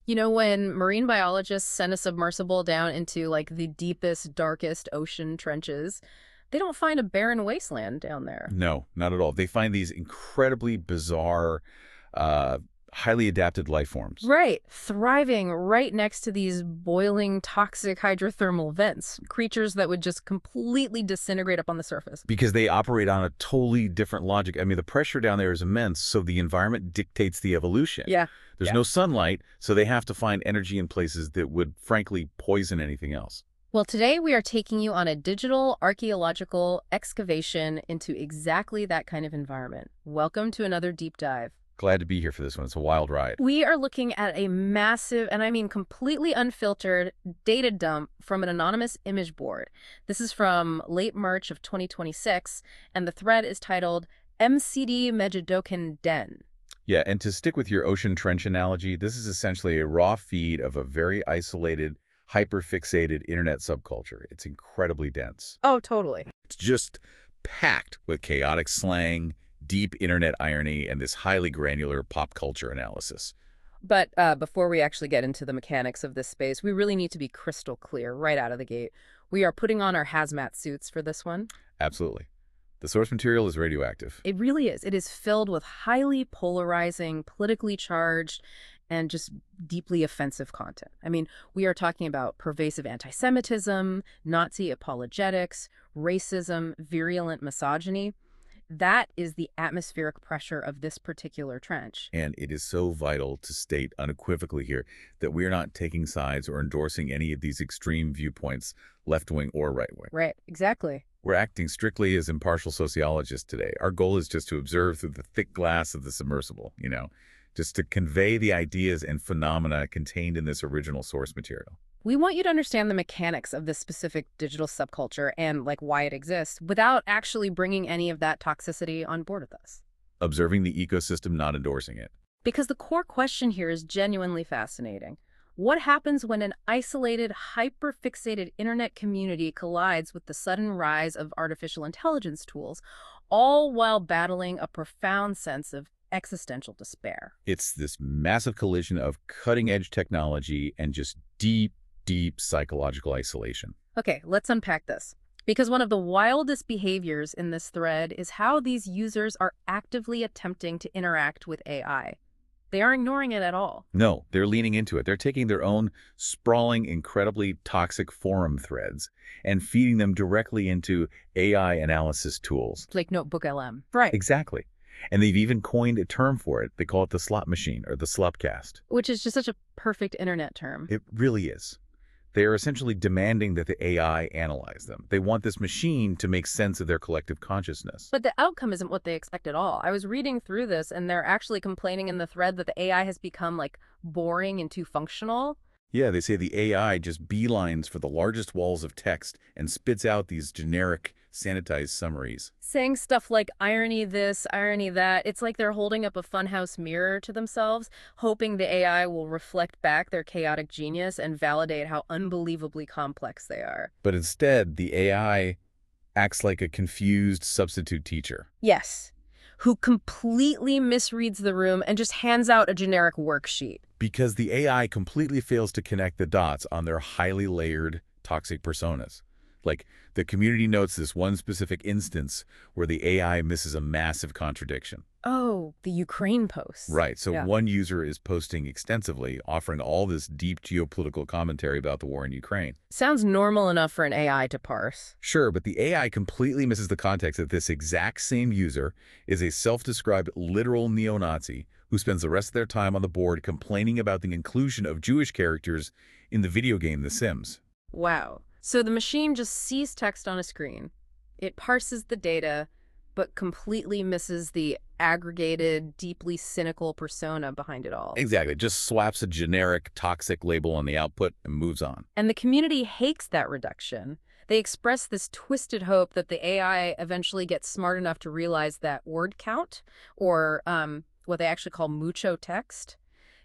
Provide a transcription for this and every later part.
You know, when marine biologists send a submersible down into like the deepest, darkest ocean trenches, they don't find a barren wasteland down there. No, not at all. They find these incredibly bizarre, uh, highly adapted life forms Right, thriving right next to these boiling, toxic hydrothermal vents, creatures that would just completely disintegrate up on the surface. because they operate on a totally different logic. I mean, the pressure down there is immense, so the environment dictates the evolution. Yeah. There's Yeah. no sunlight, so they have to find energy in places that would, frankly, poison anything else. Well, today we are taking you on a digital archaeological excavation into exactly that kind of environment. Welcome to another deep dive. Glad to be here for this one. It's a wild ride. We are looking at a massive, and I mean completely unfiltered, data dump from an anonymous image board. This is from late March of 2026, and the thread is titled MCD Mejidokan Den. Yeah, and to stick with your ocean trench analogy, this is essentially a raw feed of a very isolated, hyper-fixated internet subculture. It's incredibly dense. Oh, totally. It's just packed with chaotic slang, deep internet irony, and this highly granular pop culture analysis. But before we actually get into the mechanics of this space, we really need to be crystal clear right out of the gate. We are putting on our hazmat suits for this one. Absolutely. The source material is radioactive. It really is. It is filled with highly polarizing, politically charged, and just deeply offensive content. I mean, we are talking about pervasive anti-Semitism, Nazi apologetics, racism, virulent misogyny. That is the atmospheric pressure of this particular trench. And it is so vital to state unequivocally here that we are not taking sides or endorsing any of these extreme viewpoints, left-wing or right-wing. Right, exactly. We're acting strictly as impartial sociologists today. Our goal is just to observe through the thick glass of the submersible, just to convey the ideas and phenomena contained in this original source material. We want you to understand the mechanics of this specific digital subculture and like why it exists without actually bringing any of that toxicity on board with us. Observing the ecosystem, not endorsing it. Because the core question here is genuinely fascinating. What happens when an isolated, hyper-fixated internet community collides with the sudden rise of artificial intelligence tools, all while battling a profound sense of existential despair? It's this massive collision of cutting-edge technology and just deep, deep psychological isolation. Okay, let's unpack this. Because one of the wildest behaviors in this thread is how these users are actively attempting to interact with AI. They aren't ignoring it at all. No, they're leaning into it. They're taking their own sprawling, incredibly toxic forum threads and feeding them directly into AI analysis tools. Like Notebook LM. Right. Exactly. And they've even coined a term for it. They call it the slot machine or the slupcast. Which is just such a perfect internet term. It really is. They are essentially demanding that the AI analyze them. They want this machine to make sense of their collective consciousness. But the outcome isn't what they expect at all. I was reading through this, and they're actually complaining in the thread that the AI has become, like, boring and too functional. Yeah, they say the AI just beelines for the largest walls of text and spits out these generic, sanitized summaries. Saying stuff like irony this, irony that. It's like they're holding up a funhouse mirror to themselves, hoping the AI will reflect back their chaotic genius and validate how unbelievably complex they are. But instead, the AI acts like a confused substitute teacher. Yes. Who completely misreads the room and just hands out a generic worksheet. Because the AI completely fails to connect the dots on their highly layered, toxic personas. Like, the community notes this one specific instance where the AI misses a massive contradiction. Oh, the Ukraine post. Right, so Yeah. one user is posting extensively, offering all this deep geopolitical commentary about the war in Ukraine. Sounds normal enough for an AI to parse. Sure, but the AI completely misses the context that this exact same user is a self-described literal neo-Nazi who spends the rest of their time on the board complaining about the inclusion of Jewish characters in the video game The Sims. Wow. So the machine just sees text on a screen. It parses the data, but completely misses the aggregated, deeply cynical persona behind it all. Exactly, just slaps a generic, toxic label on the output and moves on. And the community hates that reduction. They express this twisted hope that the AI eventually gets smart enough to realize that word count, or what they actually call mucho text,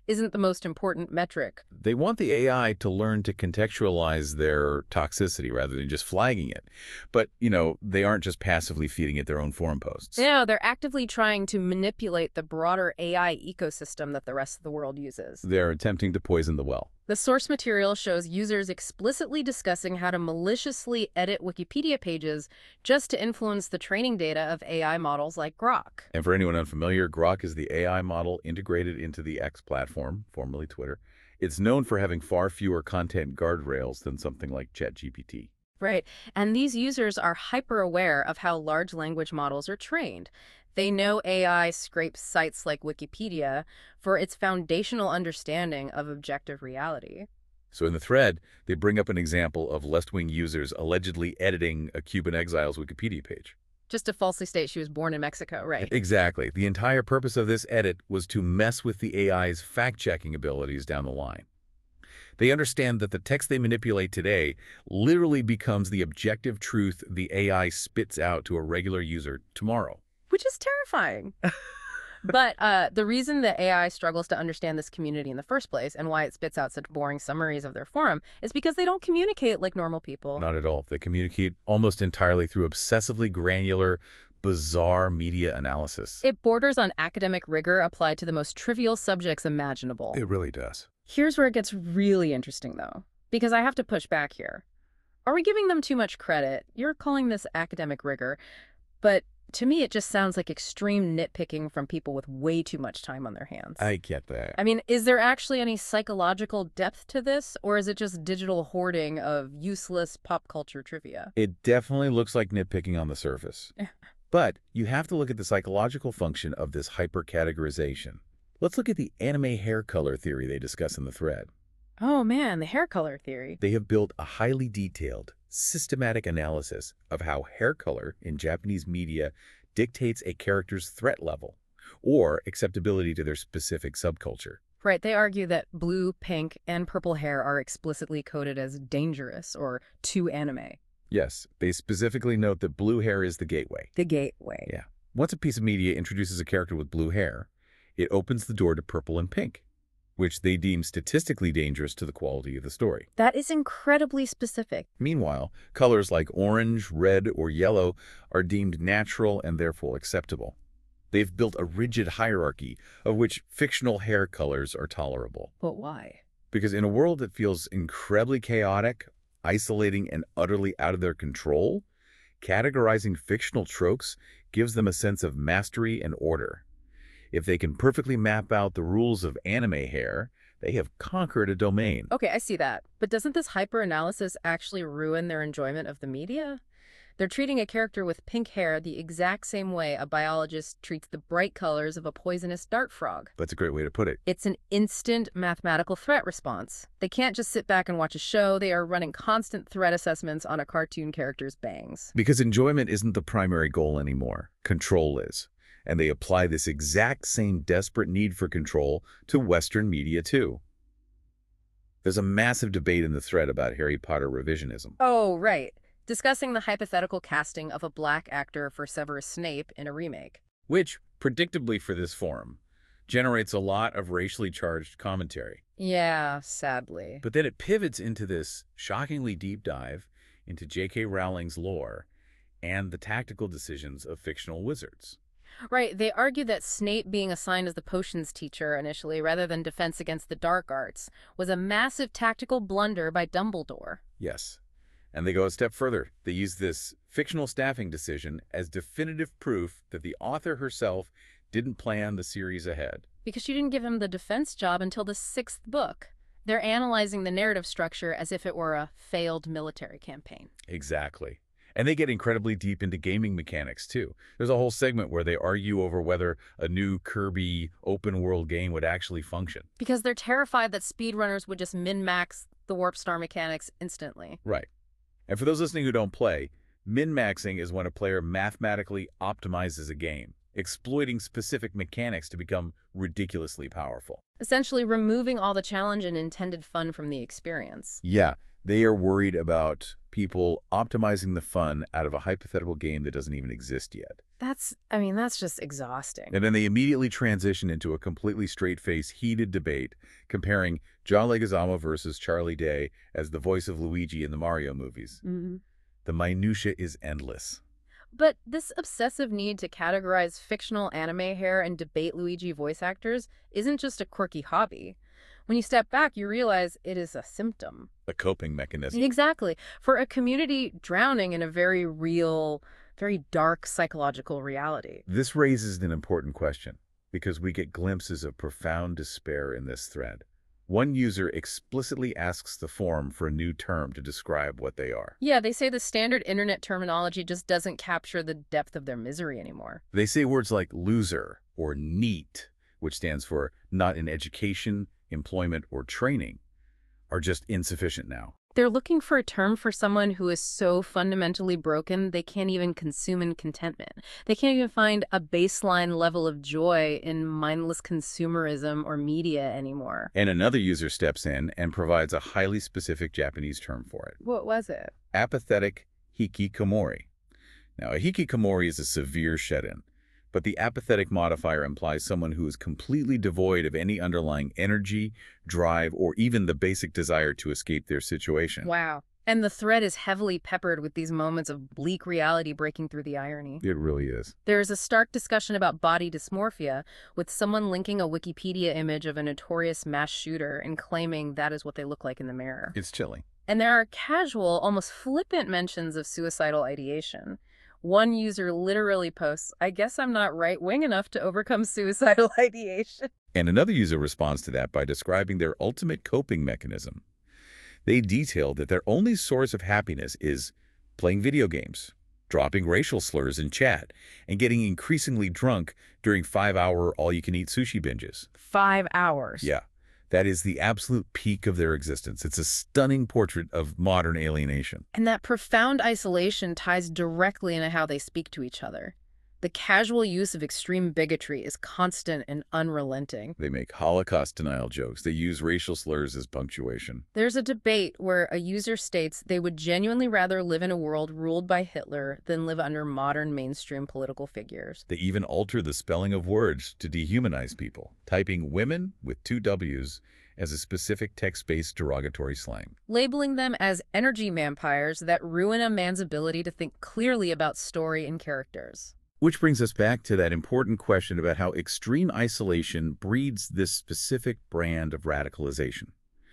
isn't the most important metric. They want the AI to learn to contextualize their toxicity rather than just flagging it. But, they aren't just passively feeding it their own forum posts. No, they're actively trying to manipulate the broader AI ecosystem that the rest of the world uses. They're attempting to poison the well. The source material shows users explicitly discussing how to maliciously edit Wikipedia pages just to influence the training data of AI models like Grok. And for anyone unfamiliar, Grok is the AI model integrated into the X platform, formerly Twitter. It's known for having far fewer content guardrails than something like ChatGPT. Right. And these users are hyper-aware of how large language models are trained. They know AI scrapes sites like Wikipedia for its foundational understanding of objective reality. So in the thread, they bring up an example of left-wing users allegedly editing a Cuban exile's Wikipedia page. Just to falsely state she was born in Mexico, right? Exactly. The entire purpose of this edit was to mess with the AI's fact-checking abilities down the line. They understand that the text they manipulate today literally becomes the objective truth the AI spits out to a regular user tomorrow. Which is terrifying. But the reason that AI struggles to understand this community in the first place and why it spits out such boring summaries of their forum is because they don't communicate like normal people. Not at all. They communicate almost entirely through obsessively granular, bizarre media analysis. It borders on academic rigor applied to the most trivial subjects imaginable. It really does. Here's where it gets really interesting, though, because I have to push back here. Are we giving them too much credit? You're calling this academic rigor, but to me, it just sounds like extreme nitpicking from people with way too much time on their hands. I get that. I mean, is there actually any psychological depth to this, or is it just digital hoarding of useless pop culture trivia? It definitely looks like nitpicking on the surface. But you have to look at the psychological function of this hyper-categorization. Let's look at the anime hair color theory they discuss in the thread. Oh man, the hair color theory. They have built a highly detailed, systematic analysis of how hair color in Japanese media dictates a character's threat level or acceptability to their specific subculture. Right, they argue that blue, pink, and purple hair are explicitly coded as dangerous or too anime. Yes, they specifically note that blue hair is the gateway. The gateway. Yeah. Once a piece of media introduces a character with blue hair, it opens the door to purple and pink, which they deem statistically dangerous to the quality of the story. That is incredibly specific. Meanwhile, colors like orange, red, or yellow are deemed natural and therefore acceptable. They've built a rigid hierarchy of which fictional hair colors are tolerable. But why? Because in a world that feels incredibly chaotic, isolating, and utterly out of their control, categorizing fictional tropes gives them a sense of mastery and order. If they can perfectly map out the rules of anime hair, they have conquered a domain. Okay, I see that. But doesn't this hyper-analysis actually ruin their enjoyment of the media? They're treating a character with pink hair the exact same way a biologist treats the bright colors of a poisonous dart frog. That's a great way to put it. It's an instant mathematical threat response. They can't just sit back and watch a show. They are running constant threat assessments on a cartoon character's bangs. Because enjoyment isn't the primary goal anymore. Control is. And they apply this exact same desperate need for control to Western media, too. There's a massive debate in the thread about Harry Potter revisionism. Oh, right. Discussing the hypothetical casting of a black actor for Severus Snape in a remake. Which, predictably for this forum, generates a lot of racially charged commentary. Yeah, sadly. But then it pivots into this shockingly deep dive into J.K. Rowling's lore and the tactical decisions of fictional wizards. Right, they argue that Snape being assigned as the potions teacher initially rather than defense against the dark arts was a massive tactical blunder by Dumbledore. Yes. And they go a step further. They use this fictional staffing decision as definitive proof that the author herself didn't plan the series ahead. Because she didn't give him the defense job until the 6th book. They're analyzing the narrative structure as if it were a failed military campaign. Exactly. And they get incredibly deep into gaming mechanics, too. There's a whole segment where they argue over whether a new Kirby open-world game would actually function. Because they're terrified that speedrunners would just min-max the Warp Star mechanics instantly. Right. And for those listening who don't play, min-maxing is when a player mathematically optimizes a game, exploiting specific mechanics to become ridiculously powerful. Essentially removing all the challenge and intended fun from the experience. Yeah, they are worried about people optimizing the fun out of a hypothetical game that doesn't even exist yet. That's just exhausting. And then they immediately transition into a completely straight-faced, heated debate comparing John Leguizamo versus Charlie Day as the voice of Luigi in the Mario movies. Mhm. The minutia is endless. But this obsessive need to categorize fictional anime hair and debate Luigi voice actors isn't just a quirky hobby. When you step back, you realize it is a symptom. A coping mechanism. Exactly. For a community drowning in a very real, very dark psychological reality. This raises an important question because we get glimpses of profound despair in this thread. One user explicitly asks the forum for a new term to describe what they are. Yeah, they say the standard internet terminology just doesn't capture the depth of their misery anymore. They say words like loser or NEET, which stands for not in education, employment, or training, are just insufficient now. They're looking for a term for someone who is so fundamentally broken they can't even consume in contentment. They can't even find a baseline level of joy in mindless consumerism or media anymore. And another user steps in and provides a highly specific Japanese term for it. What was it? Apathetic hikikomori. Now, a hikikomori is a severe shut-in, but the apathetic modifier implies someone who is completely devoid of any underlying energy, drive, or even the basic desire to escape their situation. Wow. And the thread is heavily peppered with these moments of bleak reality breaking through the irony. It really is. There is a stark discussion about body dysmorphia, with someone linking a Wikipedia image of a notorious mass shooter and claiming that is what they look like in the mirror. It's chilling. And there are casual, almost flippant mentions of suicidal ideation. One user literally posts, "I guess I'm not right-wing enough to overcome suicidal ideation." And another user responds to that by describing their ultimate coping mechanism. They detail that their only source of happiness is playing video games, dropping racial slurs in chat, and getting increasingly drunk during 5-hour all-you-can-eat sushi binges. 5 hours. Yeah, that is the absolute peak of their existence. It's a stunning portrait of modern alienation. And that profound isolation ties directly into how they speak to each other. The casual use of extreme bigotry is constant and unrelenting. They make Holocaust denial jokes. They use racial slurs as punctuation. There's a debate where a user states they would genuinely rather live in a world ruled by Hitler than live under modern mainstream political figures. They even alter the spelling of words to dehumanize people, typing women with 2 W's as a specific text-based derogatory slang. Labeling them as energy vampires that ruin a man's ability to think clearly about story and characters. Which brings us back to that important question about how extreme isolation breeds this specific brand of radicalization.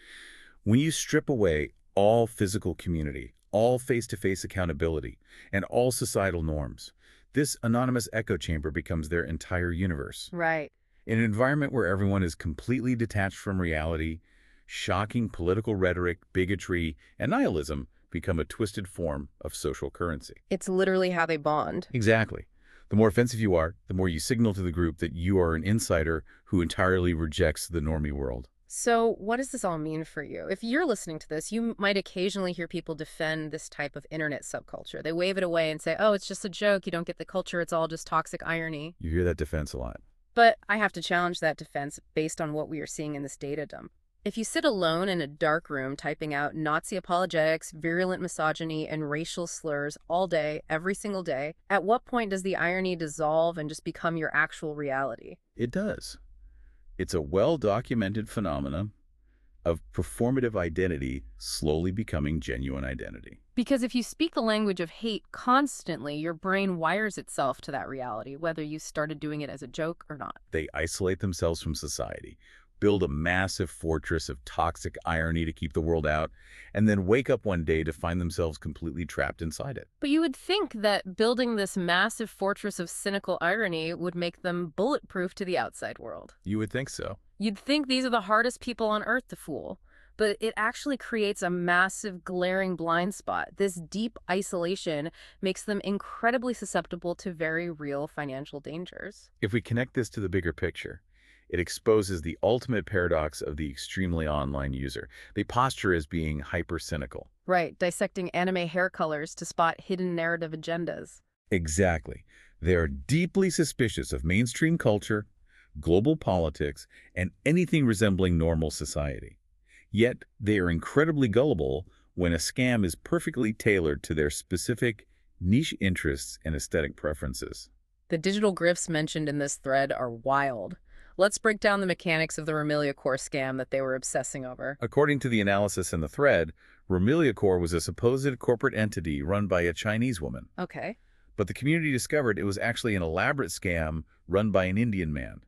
When you strip away all physical community, all face-to-face accountability, and all societal norms, this anonymous echo chamber becomes their entire universe. Right. In an environment where everyone is completely detached from reality, shocking political rhetoric, bigotry, and nihilism become a twisted form of social currency. It's literally how they bond. Exactly. The more offensive you are, the more you signal to the group that you are an insider who entirely rejects the normie world. So what does this all mean for you? If you're listening to this, you might occasionally hear people defend this type of internet subculture. They wave it away and say, oh, it's just a joke. You don't get the culture. It's all just toxic irony. You hear that defense a lot. But I have to challenge that defense based on what we are seeing in this data dump. If you sit alone in a dark room typing out Nazi apologetics, virulent misogyny, and racial slurs all day, every single day, at what point does the irony dissolve and just become your actual reality? It does. It's a well-documented phenomenon of performative identity slowly becoming genuine identity. Because if you speak the language of hate constantly, your brain wires itself to that reality, whether you started doing it as a joke or not. They isolate themselves from society, build a massive fortress of toxic irony to keep the world out, and then wake up one day to find themselves completely trapped inside it. But you would think that building this massive fortress of cynical irony would make them bulletproof to the outside world. You would think so. You'd think these are the hardest people on earth to fool. But it actually creates a massive, glaring blind spot. This deep isolation makes them incredibly susceptible to very real financial dangers. If we connect this to the bigger picture, it exposes the ultimate paradox of the extremely online user. They posture as being hyper-cynical. Right, dissecting anime hair colors to spot hidden narrative agendas. Exactly. They are deeply suspicious of mainstream culture, global politics, and anything resembling normal society. Yet, they are incredibly gullible when a scam is perfectly tailored to their specific niche interests and aesthetic preferences. The digital grifts mentioned in this thread are wild. Let's break down the mechanics of the Remilia Core scam that they were obsessing over. According to the analysis in the thread, Remilia Corps was a supposed corporate entity run by a Chinese woman. Okay. But the community discovered it was actually an elaborate scam run by an Indian man.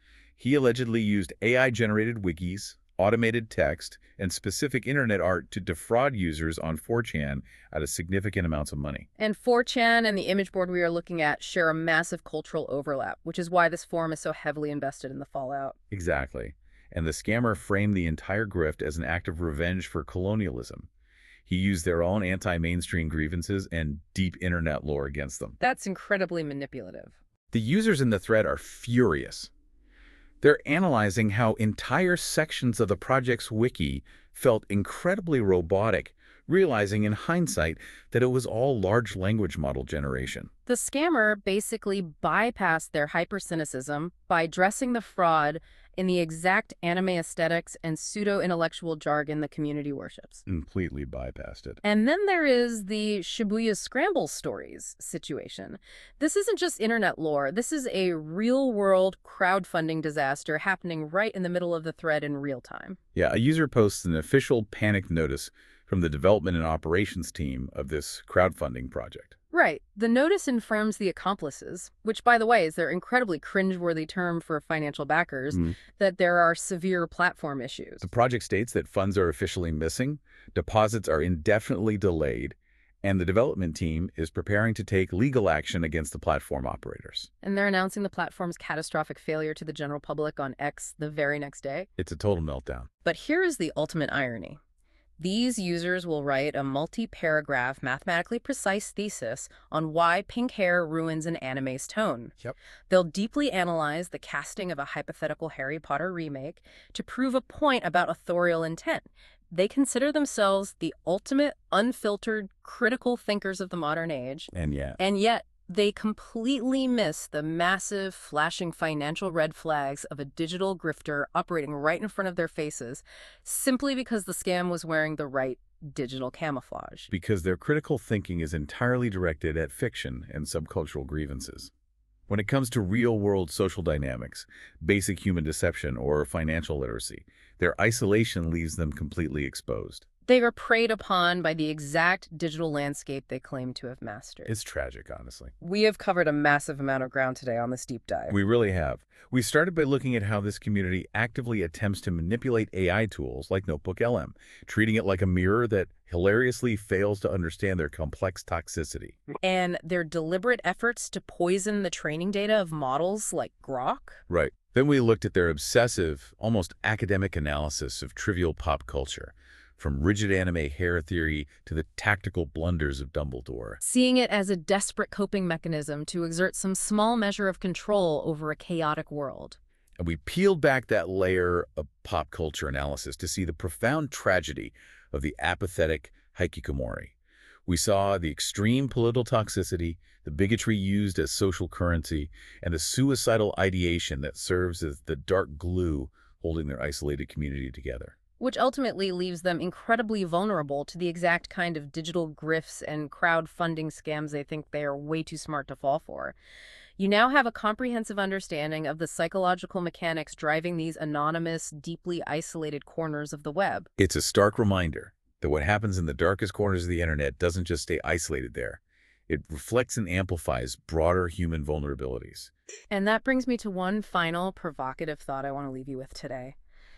He allegedly used AI-generated wikis, automated text, and specific internet art to defraud users on 4chan out of significant amounts of money. And 4chan and the image board we are looking at share a massive cultural overlap, which is why this forum is so heavily invested in the fallout. Exactly. And the scammer framed the entire grift as an act of revenge for colonialism. He used their own anti-mainstream grievances and deep internet lore against them. That's incredibly manipulative. The users in the thread are furious. They're analyzing how entire sections of the project's wiki felt incredibly robotic, realizing in hindsight that it was all large language model generation. The scammer basically bypassed their hypercynicism by dressing the fraud in the exact anime aesthetics and pseudo-intellectual jargon the community worships. Completely bypassed it. And then there is the Shibuya Scramble Stories situation. This isn't just internet lore. This is a real-world crowdfunding disaster happening right in the middle of the thread in real time. Yeah, a user posts an official panic notice from the development and operations team of this crowdfunding project. Right. The notice informs the accomplices, which, by the way, is their incredibly cringeworthy term for financial backers, that there are severe platform issues. The project states that funds are officially missing, deposits are indefinitely delayed, and the development team is preparing to take legal action against the platform operators. And they're announcing the platform's catastrophic failure to the general public on X the very next day. It's a total meltdown. But here is the ultimate irony. These users will write a multi-paragraph, mathematically precise thesis on why pink hair ruins an anime's tone. Yep. They'll deeply analyze the casting of a hypothetical Harry Potter remake to prove a point about authorial intent. They consider themselves the ultimate, unfiltered, critical thinkers of the modern age. And yet, they completely miss the massive, flashing financial red flags of a digital grifter operating right in front of their faces, simply because the scam was wearing the right digital camouflage. because their critical thinking is entirely directed at fiction and subcultural grievances. When it comes to real-world social dynamics, basic human deception, or financial literacy, their isolation leaves them completely exposed. They are preyed upon by the exact digital landscape they claim to have mastered. It's tragic, honestly. We have covered a massive amount of ground today on this deep dive. We really have. We started by looking at how this community actively attempts to manipulate AI tools like NotebookLM, treating it like a mirror that hilariously fails to understand their complex toxicity. And their deliberate efforts to poison the training data of models like Grok. Right. Then we looked at their obsessive, almost academic analysis of trivial pop culture, from rigid anime hair theory to the tactical blunders of Dumbledore. Seeing it as a desperate coping mechanism to exert some small measure of control over a chaotic world. And we peeled back that layer of pop culture analysis to see the profound tragedy of the apathetic hikikomori. We saw the extreme political toxicity, the bigotry used as social currency, and the suicidal ideation that serves as the dark glue holding their isolated community together. Which ultimately leaves them incredibly vulnerable to the exact kind of digital grifts and crowdfunding scams they think they are way too smart to fall for. You now have a comprehensive understanding of the psychological mechanics driving these anonymous, deeply isolated corners of the web. It's a stark reminder that what happens in the darkest corners of the internet doesn't just stay isolated there. It reflects and amplifies broader human vulnerabilities. And that brings me to one final provocative thought I want to leave you with today.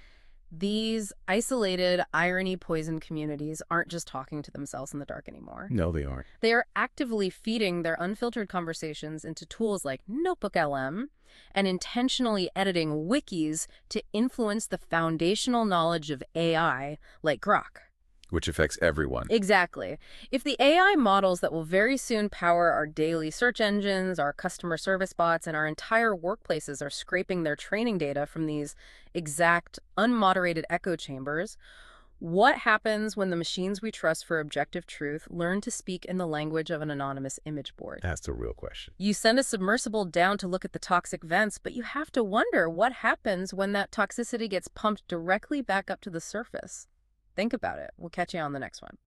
These isolated, irony-poisoned communities aren't just talking to themselves in the dark anymore. No, they aren't. They are actively feeding their unfiltered conversations into tools like NotebookLM and intentionally editing wikis to influence the foundational knowledge of AI like Grok. Which affects everyone. Exactly. If the AI models that will very soon power our daily search engines, our customer service bots, and our entire workplaces are scraping their training data from these exact, unmoderated echo chambers, what happens when the machines we trust for objective truth learn to speak in the language of an anonymous image board? That's the real question. You send a submersible down to look at the toxic vents, but you have to wonder what happens when that toxicity gets pumped directly back up to the surface. Think about it. We'll catch you on the next one.